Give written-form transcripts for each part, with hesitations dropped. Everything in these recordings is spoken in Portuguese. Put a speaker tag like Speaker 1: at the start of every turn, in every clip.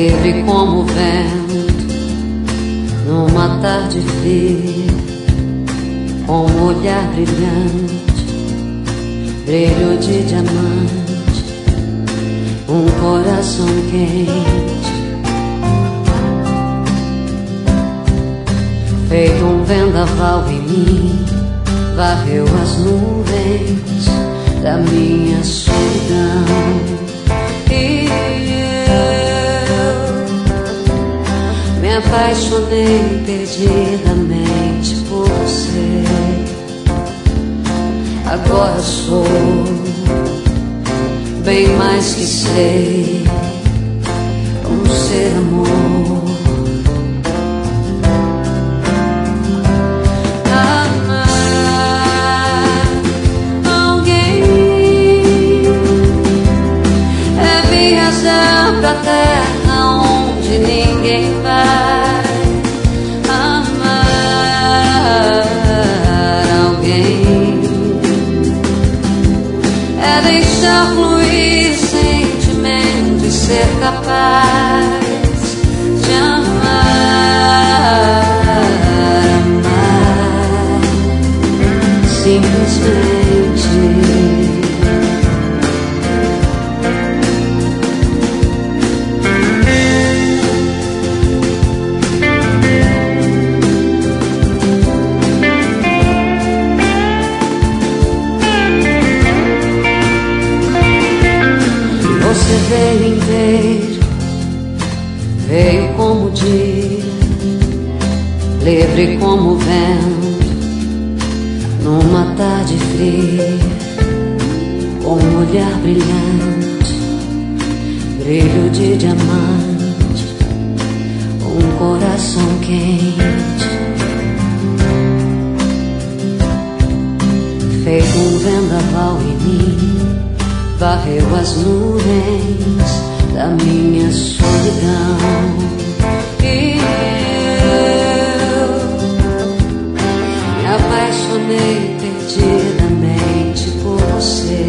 Speaker 1: livre como o vento, numa tarde fria, com um olhar brilhante, brilho de diamante, um coração quente, feito um vendaval em mim, varreu as nuvens da minha solidão. E eu me apaixonei perdidamente por você. Agora sou bem mais que sei, um ser amor. Pra terra onde ninguém vai amar alguém, é deixar fluir sentimento e ser capaz de amar, amar simplesmente. Você veio inteiro, veio como o dia, livre como o vento, numa tarde fria, com um olhar brilhante, brilho de diamante, um coração quente, feito um vendaval em mim, varreu as nuvens da minha solidão. E eu me apaixonei perdidamente por você.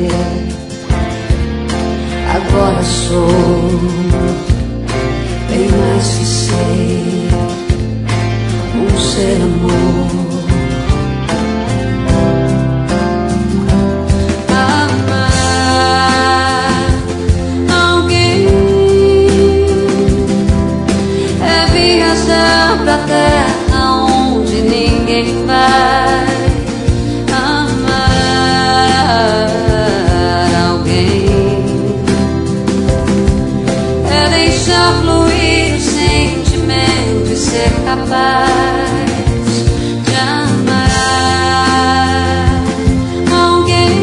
Speaker 1: Agora sou bem mais que sei, um ser amor. Pra terra onde ninguém vai amar alguém, é deixar fluir o sentimento e ser capaz de amar alguém,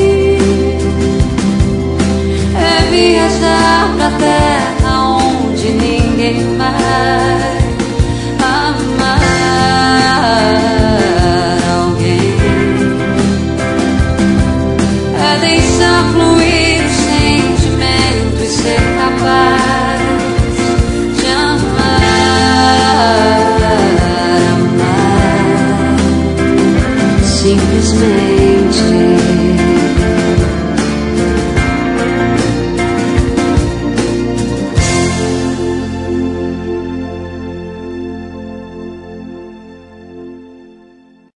Speaker 1: é viajar pra terra onde ninguém vai amar.